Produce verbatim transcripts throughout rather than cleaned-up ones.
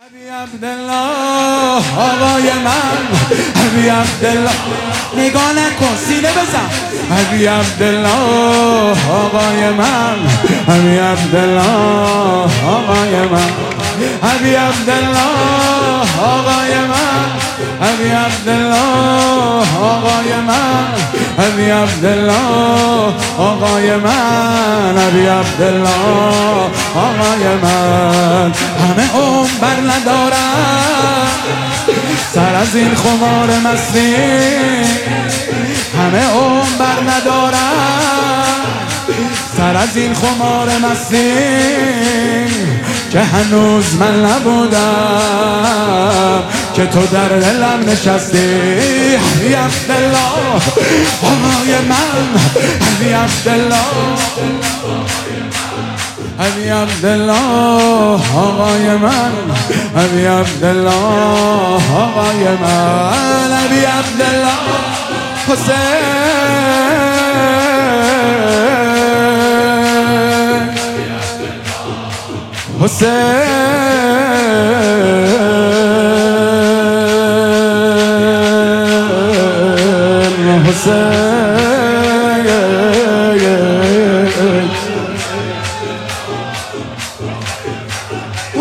ابی عبدالله آقای من، ابی عبدالله نگاه نکن سینه بزن. ابی عبدالله آقای من، ابی عبدالله آقای من، ابی عبدالله آقای من، ابی عبدالله آقای من، ابی عبدالله آقای من، ابی عبدالله آقای من. همه عمر بر ندارم سر از این خمار مستی، همه عمر بر ندارم سر از این خمار مستی، که هنوز من نبودم که تو در دلم نشستی. ابی عبدالله آقای من، ابی عبدالله، ابی عبدالله آقای من، ابی عبدالله آقای من، ابی عبدالله حسین، حسین، حسین،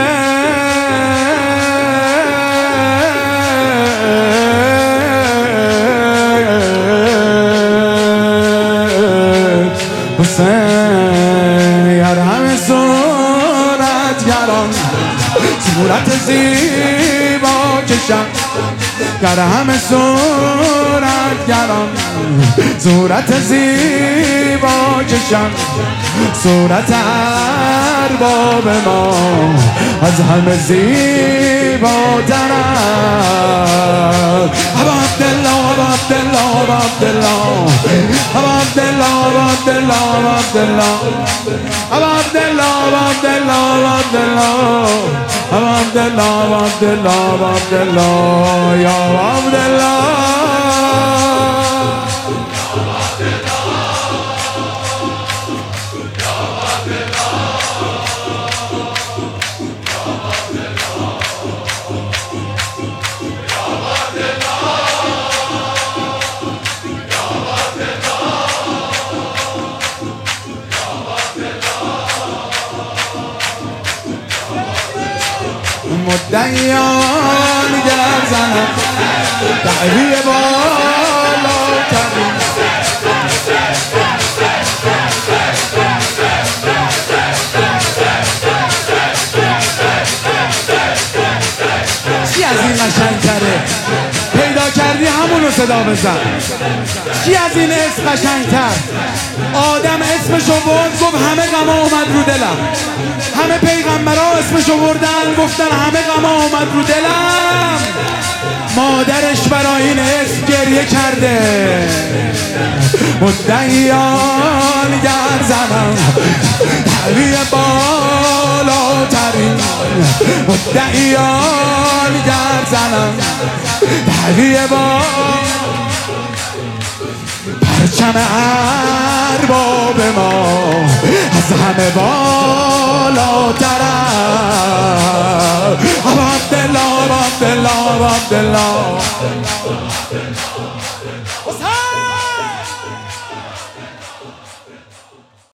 حسین، حسین. یار همه صورتگران صورت زیبا کشم، گر همه صورتگران صورت زیبا کشم، صورت ارباب ما از همه زیباتر است. ابا عبدالله، ابا عبدالله، ابا عبدالله، ابا عبدالله، ابا عبدالله، ابا عبدالله، ابا عبدالله، ابا عبدالله، ابا عبدالله، ابا عبدالله، یا عبدالله. مدعیان گر زنم دعوی بالاتری، چی از این قشنگتره؟ پیدا کردی همونو صدا بزن. چی از این اسم قشنگتر؟ آدم اسمشو برد گفت همه غم اومد رو دلم، همه پیغمبرها اسمشو بردن گفتن همه غم اومد رو دلم. مادرش برای این اسم گریه کرده. مدعیان گر زنم دعوی بالاترین، مدعیان گر زنم دعوی بالاترین، پرچم ارباب ما از همه بالاتر است. ابا عبدالله، ابا عبدالله، ابا عبدالله.